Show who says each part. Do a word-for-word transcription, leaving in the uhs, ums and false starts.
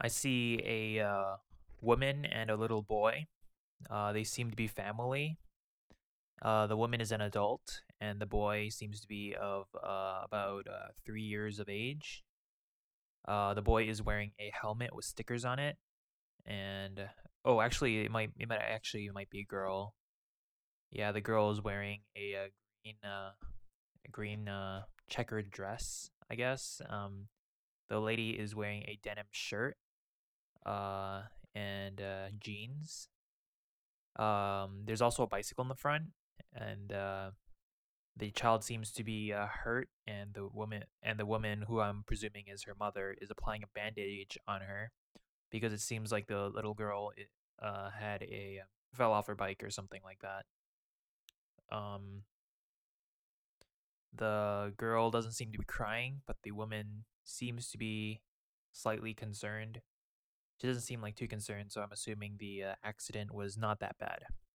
Speaker 1: I see a uh, woman and a little boy. Uh, they seem to be family. Uh, the woman is an adult, and the boy seems to be of uh, about uh, three years of age. Uh, the boy is wearing a helmet with stickers on it, and oh, actually, it might it might actually it might be a girl. Yeah, the girl is wearing a, uh green uh, a green uh, checkered dress, I guess. Um, the lady is wearing a denim shirt uh, and uh, jeans. Um, there's also a bicycle in the front, and uh, the child seems to be uh, hurt, and the woman and the woman who I'm presuming is her mother is applying a bandage on her because it seems like the little girl uh, had a fell off her bike or something like that. Um, the girl doesn't seem to be crying, but the woman seems to be slightly concerned. She doesn't seem like too concerned, so I'm assuming the uh, accident was not that bad.